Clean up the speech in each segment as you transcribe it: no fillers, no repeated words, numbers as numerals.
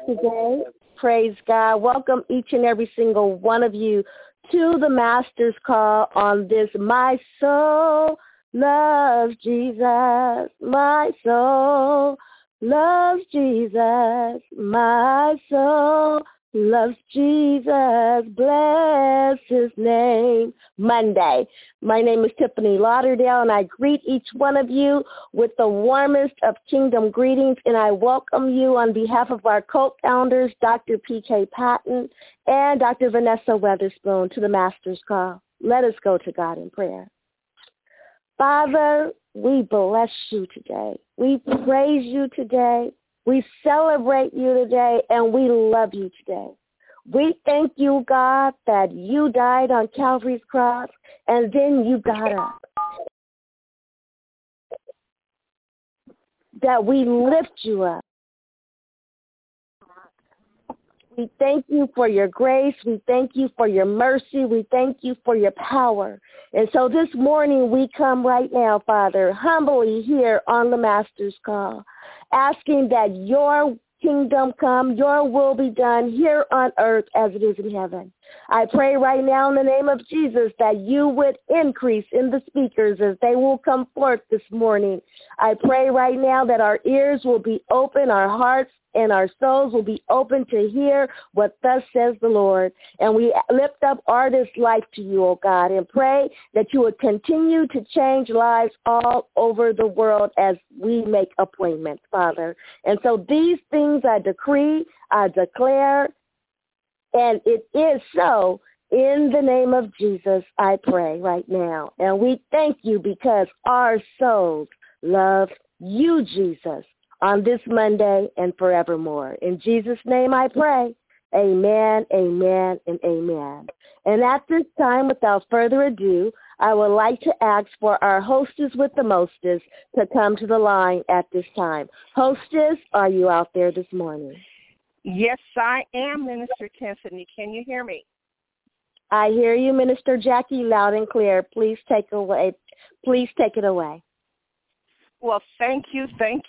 today. Praise God. Welcome each and every single one of you to the Master's Call on this My Soul Loves Jesus. My soul loves Jesus. My soul loves Jesus. Bless his name. Monday. My name is Tiffany Lauderdale, and I greet each one of you with the warmest of kingdom greetings, and I welcome you on behalf of our co-founders, Dr. P.K. Patton and Dr. Vanessa Weatherspoon, to the Master's Call. Let us go to God in prayer. Father, we bless you today. We praise you today. We celebrate you today, and we love you today. We thank you, God, that you died on Calvary's cross, and then you got up. That we lift you up. We thank you for your grace. We thank you for your mercy. We thank you for your power. And so this morning we come right now, Father, humbly here on the Master's Call, asking that your kingdom come, your will be done here on earth as it is in heaven. I pray right now in the name of Jesus that you would increase in the speakers as they will come forth this morning. I pray right now that our ears will be open, our hearts and our souls will be open to hear what thus says the Lord. And we lift up Artist Life to you, oh God, and pray that you would continue to change lives all over the world as we make appointments, Father. And so these things I decree, I declare, and it is so. In the name of Jesus, I pray right now. And we thank you because our souls love you, Jesus, on this Monday and forevermore. In Jesus' name I pray. Amen, amen, and amen. And at this time, without further ado, I would like to ask for our hostess with the mostest to come to the line at this time. Hostess, are you out there this morning? Yes, I am, Minister Tiffany. Can you hear me? I hear you, Minister Jackie, loud and clear. Please take it away. Well, thank you,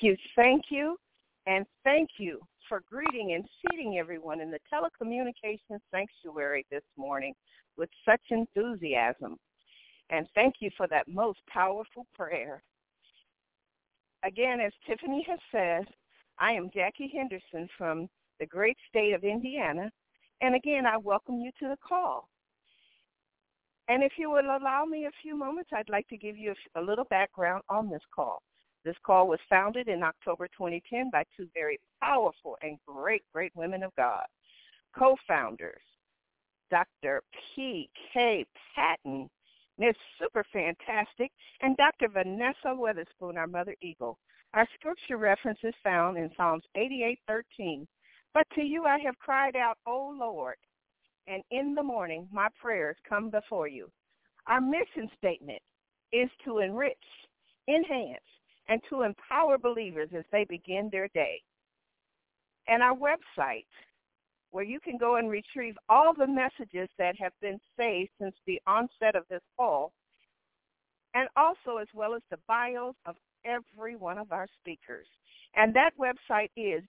and thank you for greeting and seating everyone in the telecommunications sanctuary this morning with such enthusiasm. And thank you for that most powerful prayer. Again, as Tiffany has said, I am Jackie Henderson from the great state of Indiana, and again, I welcome you to the call. And if you would allow me a few moments, I'd like to give you a little background on this call. This call was founded in October 2010 by two very powerful and great women of God, co-founders, Dr. P.K. Patton, Miss Super Fantastic, and Dr. Vanessa Weatherspoon, our Mother Eagle. Our scripture reference is found in Psalms 88:13. But to you I have cried out, O Lord, and in the morning my prayers come before you. Our mission statement is to enrich, enhance, and to empower believers as they begin their day. And our website, where you can go and retrieve all the messages that have been saved since the onset of this call, and also as well as the bios of every one of our speakers. And that website is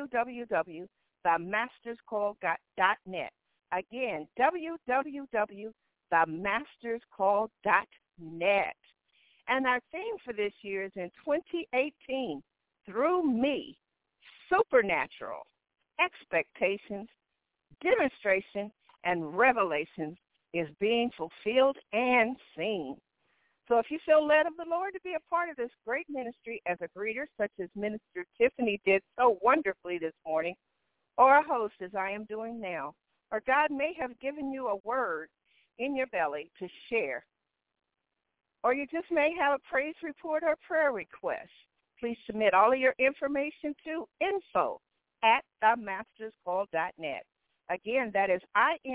www.themasterscall.net. Again, www.themasterscall.net. And our theme for this year is in 2018, through me, supernatural expectations, demonstration, and revelations is being fulfilled and seen. So if you feel led of the Lord to be a part of this great ministry as a greeter, such as Minister Tiffany did so wonderfully this morning, or a host as I am doing now, or God may have given you a word in your belly to share, or you just may have a praise report or prayer request, please submit all of your information to info@themasterscall.net. Again, that is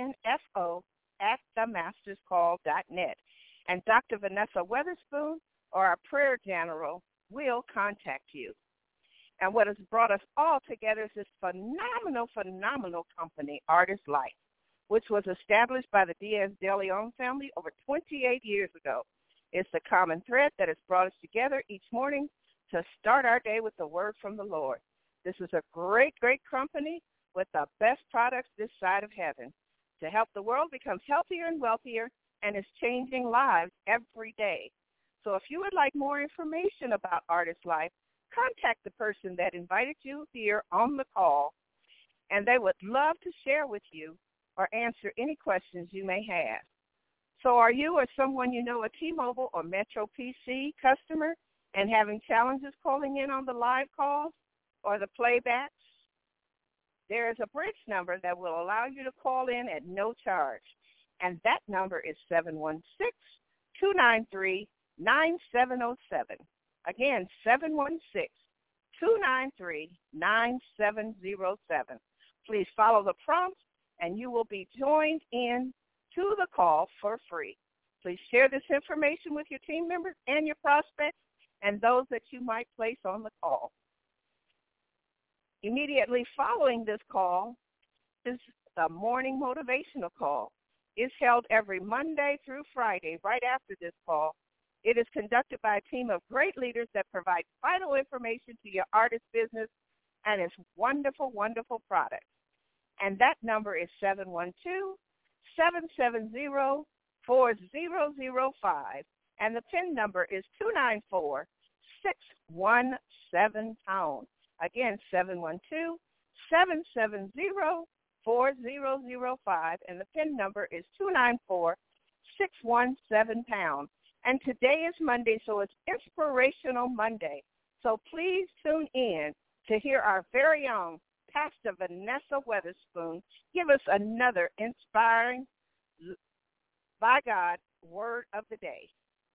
info@themasterscall.net. And Dr. Vanessa Weatherspoon, or our prayer general, will contact you. And what has brought us all together is this phenomenal company, Artist Life, which was established by the Diaz de Leon family over 28 years ago. It's the common thread that has brought us together each morning to start our day with the word from the Lord. This is a great company with the best products this side of heaven to help the world become healthier and wealthier, and is changing lives every day. So if you would like more information about Artist Life, contact the person that invited you here on the call, and they would love to share with you or answer any questions you may have. So are you or someone you know a T-Mobile or Metro PC customer and having challenges calling in on the live calls or the playbacks? There is a bridge number that will allow you to call in at no charge, and that number is 716-293-9707. Again, 716-293-9707. Please follow the prompts, and you will be joined in to the call for free. Please share this information with your team members and your prospects and those that you might place on the call. Immediately following this call is the morning motivational call. It's held every Monday through Friday right after this call. It is conducted by a team of great leaders that provide vital information to your artist business and its wonderful, wonderful products. And that number is 712-770-4005. And the PIN number is 294-617-#. Again, 712-770-4005. And the PIN number is 294-617#. And today is Monday, so it's Inspirational Monday. So please tune in to hear our very own Pastor Vanessa Weatherspoon give us another inspiring, by God, word of the day.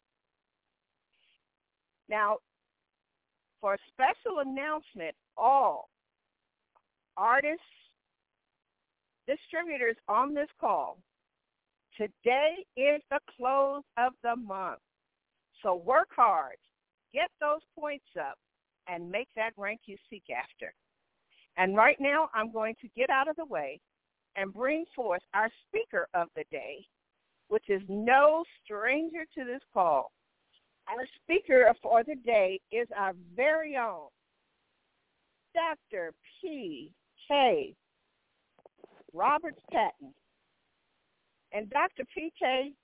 Now, for a special announcement, all artists, distributors on this call, today is the close of the month. So work hard, get those points up, and make that rank you seek after. And right now, I'm going to get out of the way and bring forth our speaker of the day, which is no stranger to this call. Our speaker for the day is our very own Dr. P.K. Roberts Patton. And Dr. P.K.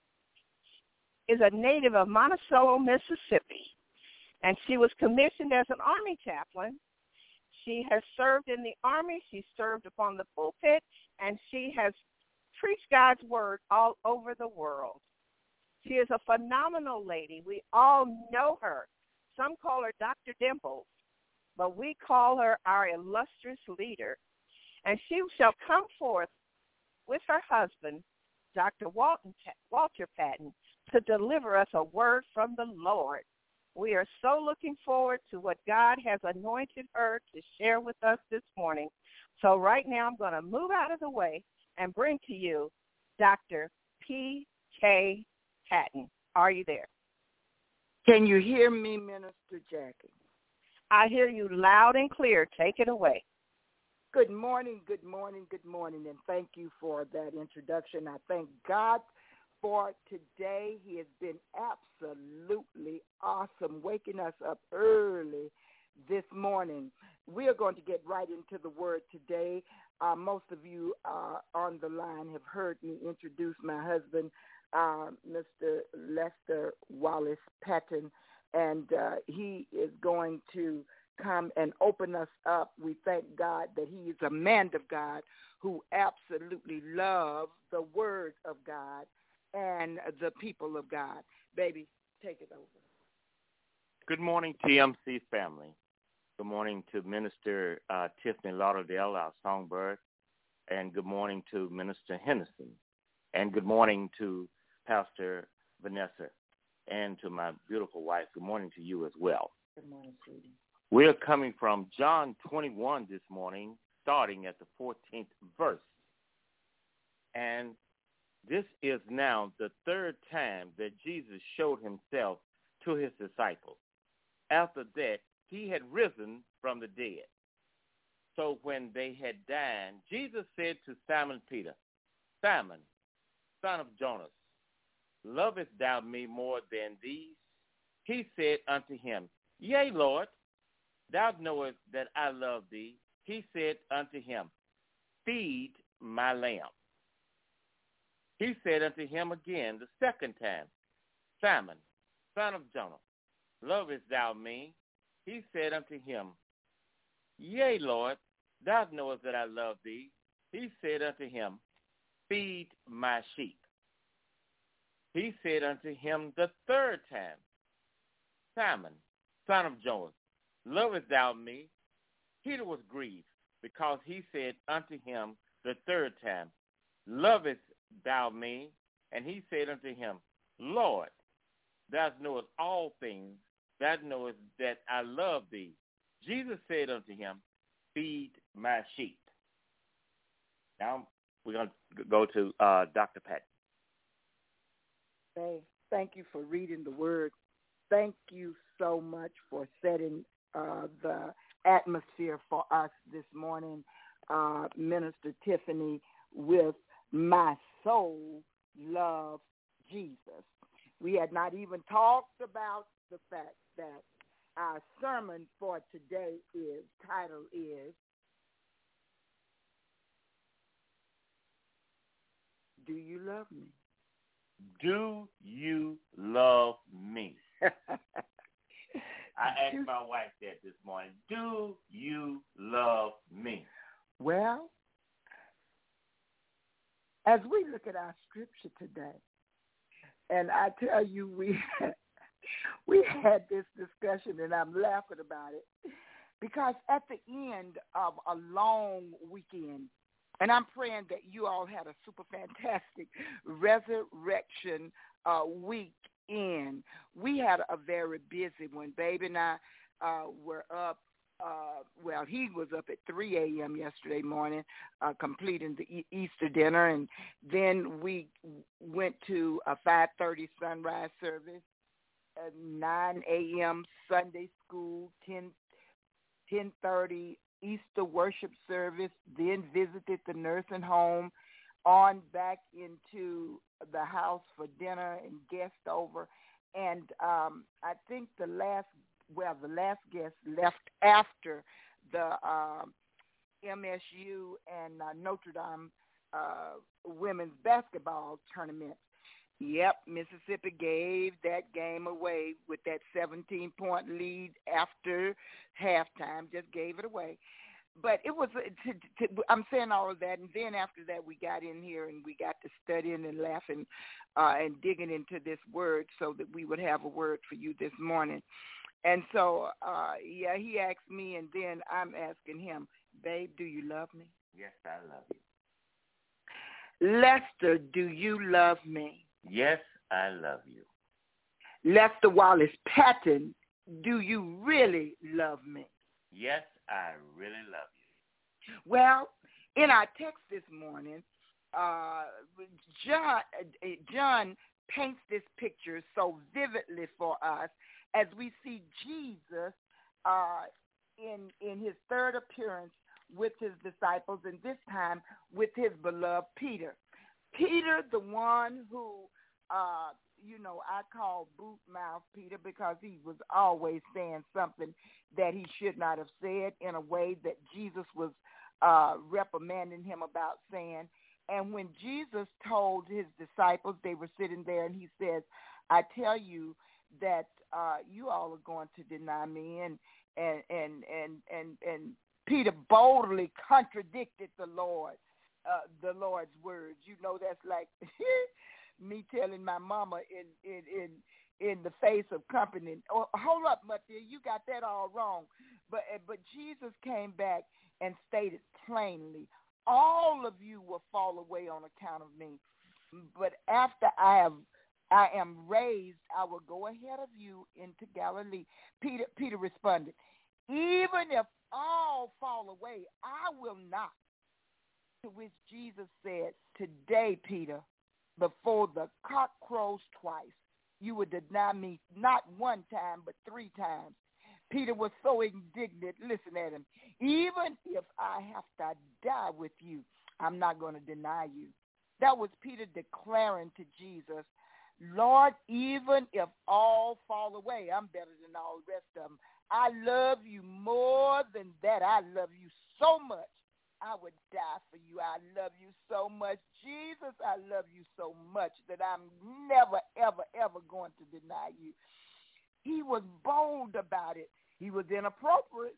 is a native of Monticello, Mississippi, and she was commissioned as an Army chaplain. She has served in the Army, she served upon the pulpit, and she has preached God's word all over the world. She is a phenomenal lady. We all know her. Some call her Dr. Dimples, but we call her our illustrious leader. And she shall come forth with her husband, Dr. Walter Patton, to deliver us a word from the Lord. We are so looking forward to what God has anointed her to share with us this morning. So right now I'm going to move out of the way and bring to you Dr. P.K. Patton. Are you there? Can you hear me, Minister Jackie? I hear you loud and clear. Take it away. Good morning, good morning, good morning, and thank you for that introduction. I thank God for today. He has been absolutely awesome, waking us up early this morning. We are going to get right into the word today. Most of you on the line have heard me introduce my husband, Mr. Lester Wallace Patton, and he is going to come and open us up. We thank God that he is a man of God who absolutely loves the word of God and the people of God. Baby, take it over. Good morning, TMC family. Good morning to Minister Tiffany Lauderdale, our songbird, and good morning to Minister Henderson, and good morning to Pastor Vanessa, and to my beautiful wife. Good morning to you as well. Good morning, sweetie. We're coming from John 21 this morning, starting at the 14th verse. And this is now the third time that Jesus showed himself to his disciples. After that, he had risen from the dead. So when they had dined, Jesus said to Simon Peter, Simon, son of Jonas, lovest thou me more than these? He said unto him, Yea, Lord, thou knowest that I love thee. He said unto him, feed my lamb. He said unto him again the second time, Simon, son of Jonah, lovest thou me? He said unto him, Yea, Lord, thou knowest that I love thee. He said unto him, Feed my sheep. He said unto him the third time, Simon, son of Jonas, lovest thou me? Peter was grieved, because he said unto him the third time, Lovest thou me? And he said unto him, Lord, thou knowest all things, thou knowest that I love thee. Jesus said unto him, Feed my sheep. Now we're going to go to Dr. Patton. Thank you for reading the word. Thank you so much for setting the atmosphere for us this morning, Minister Tiffany, with My Soul Loves Jesus. We had not even talked about the fact that our sermon for today title is, Do You Love Me? Do you love me? I asked my wife that this morning. Do you love me? Well, as we look at our scripture today, and I tell you, we had this discussion, and I'm laughing about it, because at the end of a long weekend, and I'm praying that you all had a super fantastic resurrection weekend. We had a very busy one. Baby and I were up. He was up at 3 a.m. yesterday morning, completing the Easter dinner, and then we went to a 5:30 sunrise service, 9 a.m. Sunday school, 10:30 Easter worship service, then visited the nursing home, on back into the house for dinner and guest over. And I think the last guest left after the MSU and Notre Dame women's basketball tournament. Yep, Mississippi gave that game away with that 17-point lead after halftime, just gave it away. But it was, I'm saying all of that, and then after that we got in here and we got to studying and laughing and digging into this word so that we would have a word for you this morning. And so, he asked me, and then I'm asking him, Babe, do you love me? Yes, I love you. Lester, do you love me? Yes, I love you. Lester Wallace Patton, do you really love me? Yes, I really love you. Well, in our text this morning, John paints this picture so vividly for us as we see Jesus in his third appearance with his disciples, and this time with his beloved Peter. Peter, the one who, I call boot mouth Peter, because he was always saying something that he should not have said in a way that Jesus was reprimanding him about saying. And when Jesus told his disciples, they were sitting there, and he says, I tell you that you all are going to deny me. And Peter boldly contradicted the Lord's words. You know, that's like me telling my mama in the face of company, oh, hold up, Matthew, you got that all wrong. But Jesus came back and stated plainly, all of you will fall away on account of me. But after I am raised, I will go ahead of you into Galilee. Peter responded, even if all fall away, I will not. To which Jesus said, today, Peter, before the cock crows twice, you would deny me not one time, but 3 times. Peter was so indignant. Listen at him. Even if I have to die with you, I'm not going to deny you. That was Peter declaring to Jesus, Lord, even if all fall away, I'm better than all the rest of them. I love you more than that. I love you so much I would die for you. I love you so much. Jesus, I love you so much that I'm never, ever, ever going to deny you. He was bold about it. He was inappropriate.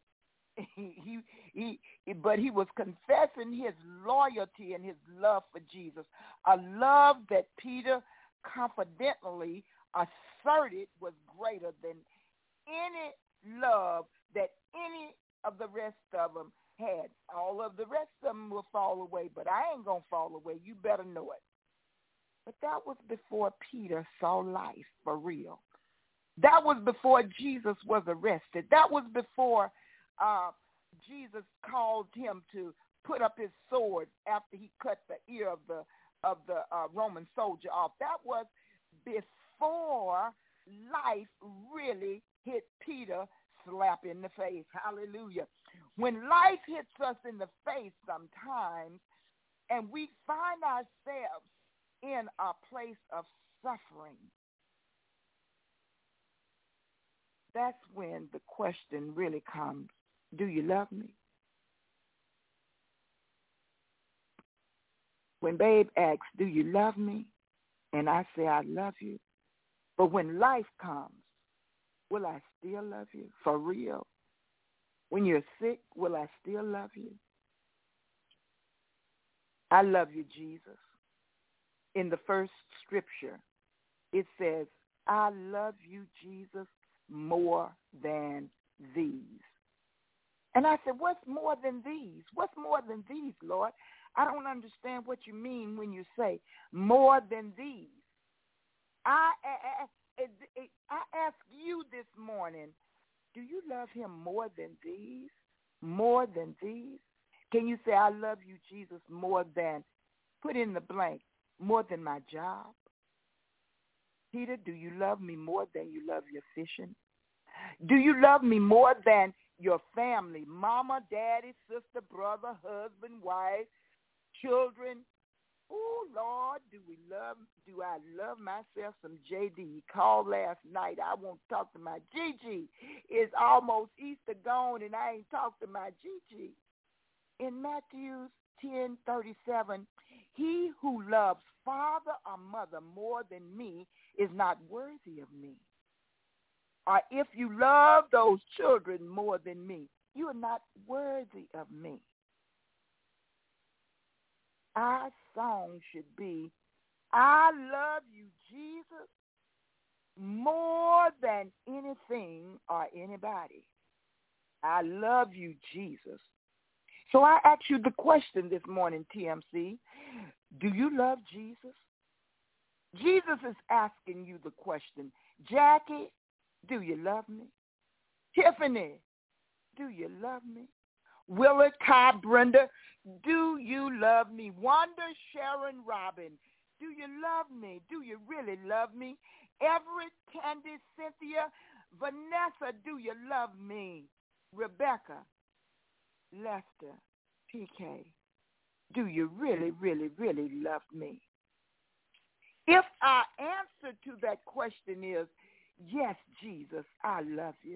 But he was confessing his loyalty and his love for Jesus, a love that Peter confidently asserted was greater than any love that any of the rest of them had. All of the rest of them will fall away, but I ain't going to fall away. You better know it. But that was before Peter saw life for real. That was before Jesus was arrested. That was before Jesus called him to put up his sword after he cut the ear of the Roman soldier off. That was before life really hit Peter slap in the face. Hallelujah. When life hits us in the face sometimes and we find ourselves in a place of suffering, that's when the question really comes, do you love me? When babe asks, do you love me? And I say, I love you. But when life comes, will I still love you? For real? When you're sick, will I still love you? I love you, Jesus. In the first scripture, it says, I love you, Jesus, more than these. And I said, what's more than these? What's more than these, Lord? I don't understand what you mean when you say more than these. I ask you this morning, do you love him more than these? More than these? Can you say, I love you, Jesus, more than, put in the blank, more than my job? Peter, do you love me more than you love your fishing? Do you love me more than your family, mama, daddy, sister, brother, husband, wife, children? Oh, Lord, do I love myself some JD? He called last night. I want to talk to my Gigi. It's almost Easter gone, and I ain't talked to my Gigi. In Matthew 10:37, he who loves father or mother more than me is not worthy of me. Or if you love those children more than me, you are not worthy of me. Our song should be, I love you, Jesus, more than anything or anybody. I love you, Jesus. So I ask you the question this morning, TMC. Do you love Jesus? Jesus is asking you the question. Jackie, do you love me? Tiffany, do you love me? Willard, Kai, Brenda, do you love me? Wanda, Sharon, Robin, do you love me? Do you really love me? Everett, Candy, Cynthia, Vanessa, do you love me? Rebecca, Lester, PK, do you really, really, really love me? If our answer to that question is, yes, Jesus, I love you.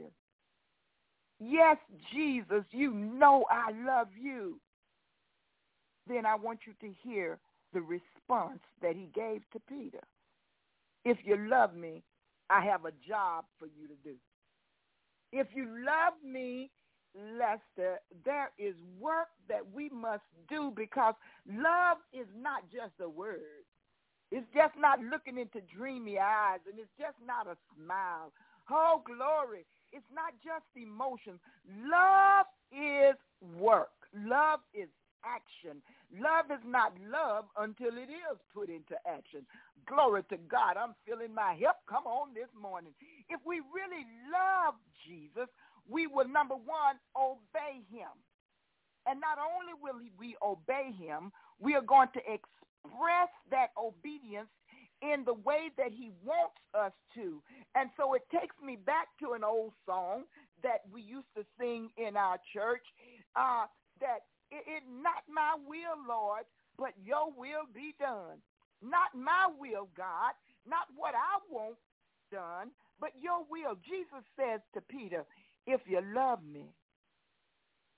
Yes, Jesus, you know I love you. Then I want you to hear the response that he gave to Peter. If you love me, I have a job for you to do. If you love me, Lester, there is work that we must do, because love is not just a word. It's just not looking into dreamy eyes, and it's just not a smile. Oh, glory. It's not just emotions. Love is work. Love is action. Love is not love until it is put into action. Glory to God. I'm feeling my help. Come on this morning. If we really love Jesus, we will, number one, obey him. And not only will we obey him, we are going to express that obedience in the way that he wants us to. And so it takes me back to an old song that we used to sing in our church, that it not my will, Lord, but your will be done. Not my will, God, not what I want done, but your will. Jesus says to Peter, if you love me,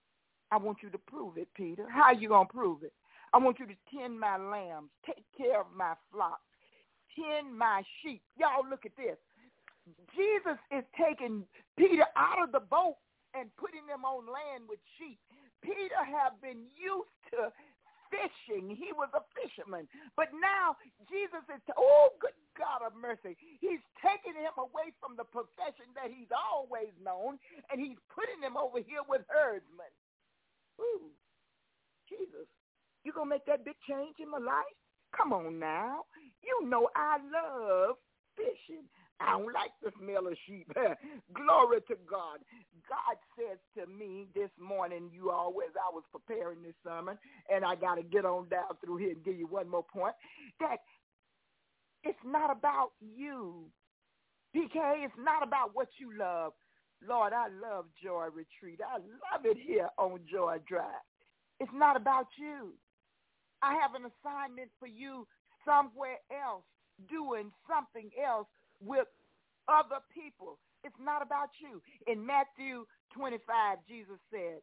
I want you to prove it, Peter. How are you going to prove it? I want you to tend my lambs, take care of my flock, tend my sheep. Y'all look at this. Jesus is taking Peter out of the boat and putting them on land with sheep. Peter had been used to fishing. He was a fisherman. But now Jesus is, oh, good God of mercy, he's taking him away from the profession that he's always known, and he's putting him over here with herdsmen. Ooh, Jesus, you going to make that big change in my life? Come on now. You know I love fishing. I don't like the smell of sheep. Glory to God. God says to me this morning, I was preparing this sermon, and I got to get on down through here and give you one more point, that it's not about you, PK. It's not about what you love. Lord, I love Joy Retreat. I love it here on Joy Drive. It's not about you. I have an assignment for you somewhere else, doing something else with other people. It's not about you. In Matthew 25, Jesus said,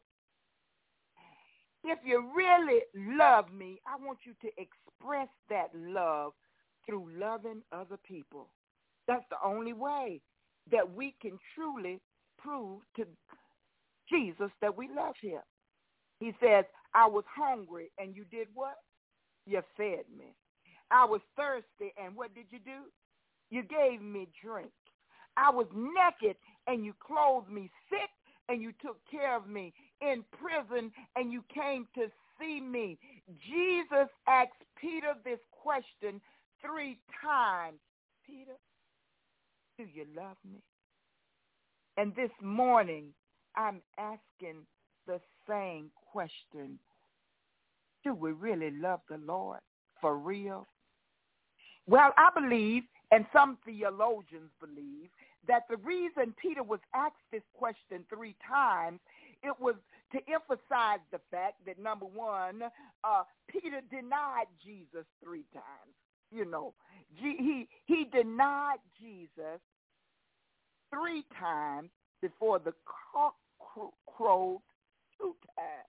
if you really love me, I want you to express that love through loving other people. That's the only way that we can truly prove to Jesus that we love him. He says, I was hungry, and you did what? You fed me. I was thirsty, and what did you do? You gave me drink. I was naked, and you clothed me, sick, and you took care of me, in prison, and you came to see me. Jesus asked Peter this question 3 times. Peter, do you love me? And this morning, I'm asking the same question. Do we really love the Lord for real? Well, I believe, and some theologians believe, that the reason Peter was asked this question 3 times, it was to emphasize the fact that, number one, Peter denied Jesus 3 times. You know, he denied Jesus 3 times before the cock crowed 2 times.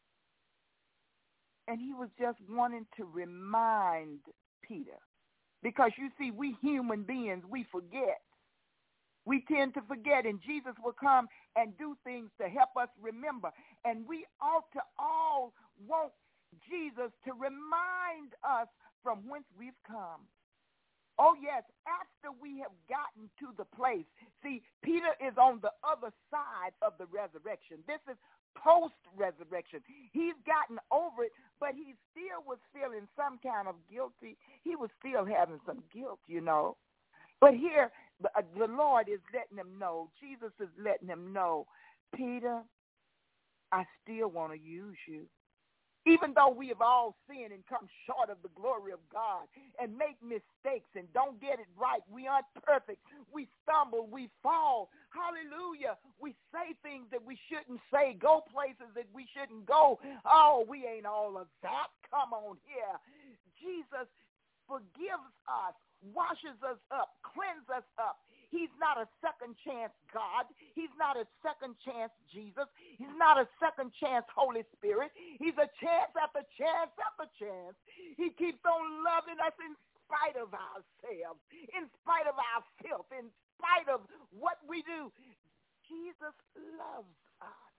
And he was just wanting to remind Peter. Because, you see, we human beings, we forget. We tend to forget, and Jesus will come and do things to help us remember. And we ought to all want Jesus to remind us from whence we've come. Oh, yes, after we have gotten to the place. See, Peter is on the other side of the resurrection. This is post-resurrection. He's gotten over it, but he still was feeling some kind of guilty. He was still having some guilt, you know. But here, the Lord is letting him know, Jesus is letting him know, Peter, I still want to use you. Even though we have all sinned and come short of the glory of God and make mistakes and don't get it right, we aren't perfect. We stumble, we fall. Hallelujah. We say things that we shouldn't say, go places that we shouldn't go. Oh, we ain't all of that. Come on here. Jesus forgives us, washes us up, cleanses us up. He's not a second chance God. He's not a second chance Jesus. He's not a second chance Holy Spirit. He's a chance after chance after chance. He keeps on loving us in spite of ourselves, in spite of our filth, in spite of what we do. Jesus loves us.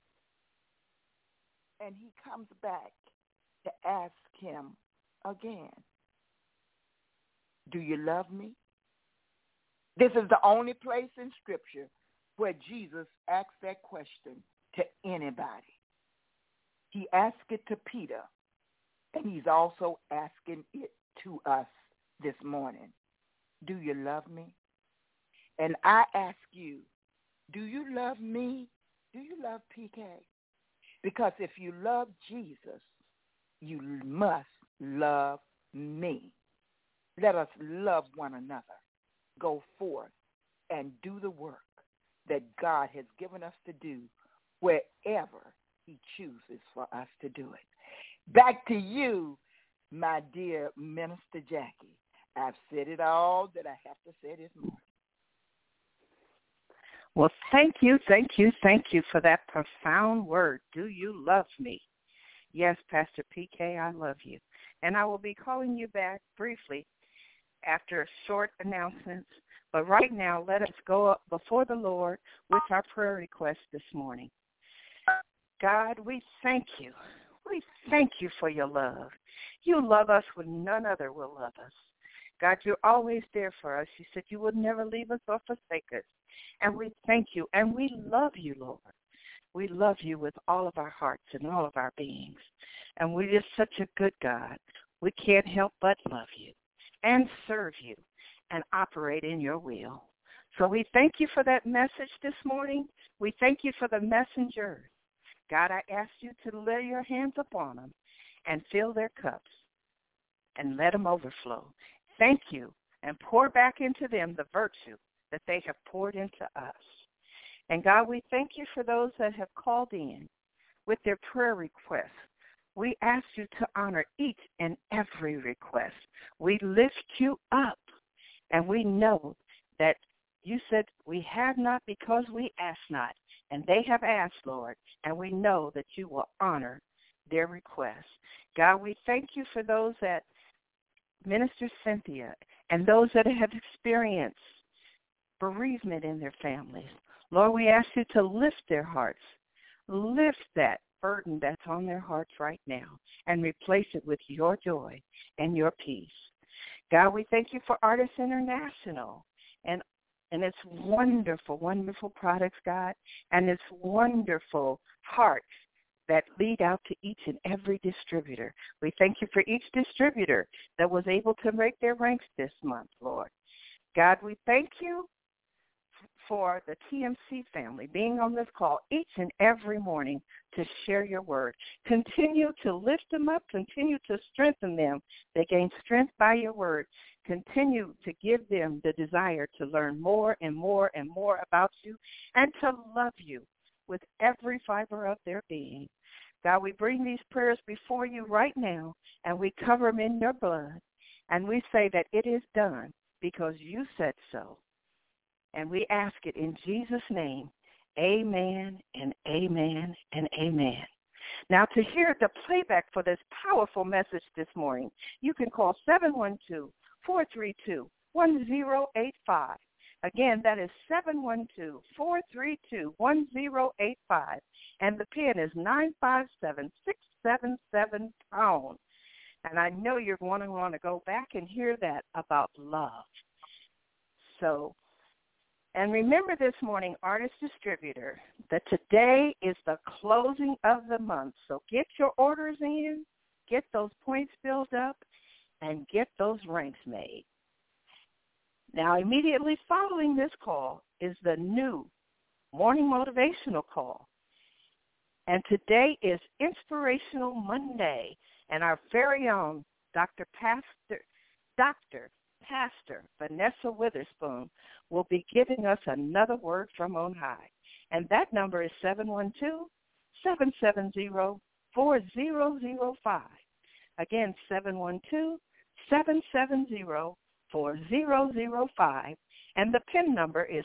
And he comes back to ask him again, do you love me? This is the only place in Scripture where Jesus asks that question to anybody. He asked it to Peter, and he's also asking it to us this morning. Do you love me? And I ask you, do you love me? Do you love PK? Because if you love Jesus, you must love me. Let us love one another. Go forth and do the work that God has given us to do wherever he chooses for us to do it. Back to you, my dear Minister Jackie. I've said it all that I have to say this morning. Well, thank you for that profound word. Do you love me? Yes, Pastor PK, I love you. And I will be calling you back briefly after short announcements. But right now, let us go up before the Lord with our prayer request this morning. God, we thank you. We thank you for your love. You love us when none other will love us. God, you're always there for us. You said you would never leave us or forsake us. And we thank you, and we love you, Lord. We love you with all of our hearts and all of our beings. And we're just such a good God. We can't help but love you and serve you and operate in your will. So we thank you for that message this morning. We thank you for the messengers. God, I ask you to lay your hands upon them and fill their cups and let them overflow. Thank you, and pour back into them the virtue that they have poured into us. And God, we thank you for those that have called in with their prayer requests. We ask you to honor each and every request. We lift you up, and we know that you said we have not because we ask not, and they have asked, Lord, and we know that you will honor their requests. God, we thank you for those that Minister Cynthia and those that have experienced bereavement in their families. Lord, we ask you to lift their hearts, lift that burden that's on their hearts right now, and replace it with your joy and your peace. God, we thank you for Artists International and its wonderful, wonderful products, God, and its wonderful hearts that lead out to each and every distributor. We thank you for each distributor that was able to break their ranks this month, Lord. God, we thank you for the TMC family being on this call each and every morning to share your word. Continue to lift them up. Continue to strengthen them. They gain strength by your word. Continue to give them the desire to learn more and more and more about you and to love you with every fiber of their being. God, we bring these prayers before you right now, and we cover them in your blood, and we say that it is done because you said so. And we ask it in Jesus' name, amen and amen and amen. Now, to hear the playback for this powerful message this morning, you can call 712-432-1085. Again, that is 712-432-1085, and the PIN is 957-677#. And I know you're going to want to go back and hear that about love. So, and remember this morning, Artist Distributor, that today is the closing of the month. So get your orders in, get those points built up, and get those ranks made. Now, immediately following this call is the new morning motivational call. And today is Inspirational Monday, and our very own Dr. Pastor Vanessa Witherspoon will be giving us another word from on high. And that number is 712-770-4005. Again, 712-770-4005. And the PIN number is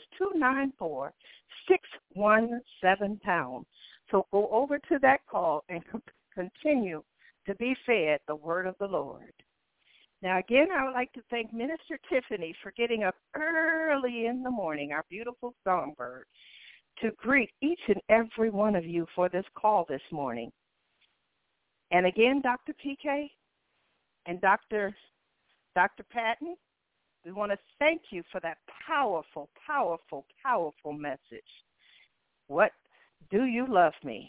294-617#. So go over to that call and continue to be fed the word of the Lord. Now, again, I would like to thank Minister Tiffany for getting up early in the morning, our beautiful songbird, to greet each and every one of you for this call this morning. And again, Dr. PK and Dr. Patton, we want to thank you for that powerful, powerful, powerful message. What do you love me?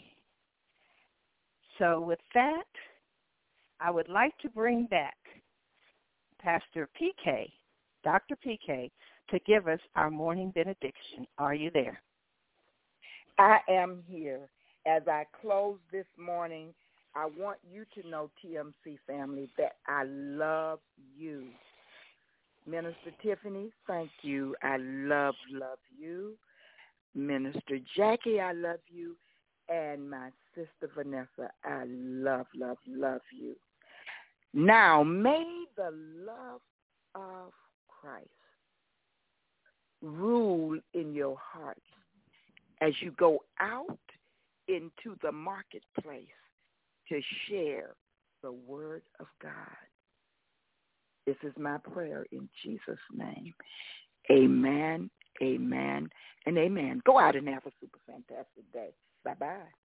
So with that, I would like to bring back Pastor PK, Dr. PK, to give us our morning benediction. Are you there? I am here. As I close this morning, I want you to know, TMC family, that I love you. Minister Tiffany, thank you. I love you. Minister Jackie, I love you. And my sister Vanessa, I love you. Now, may the love of Christ rule in your hearts as you go out into the marketplace to share the word of God. This is my prayer in Jesus' name. Amen, amen, and amen. Go out and have a super fantastic day. Bye-bye.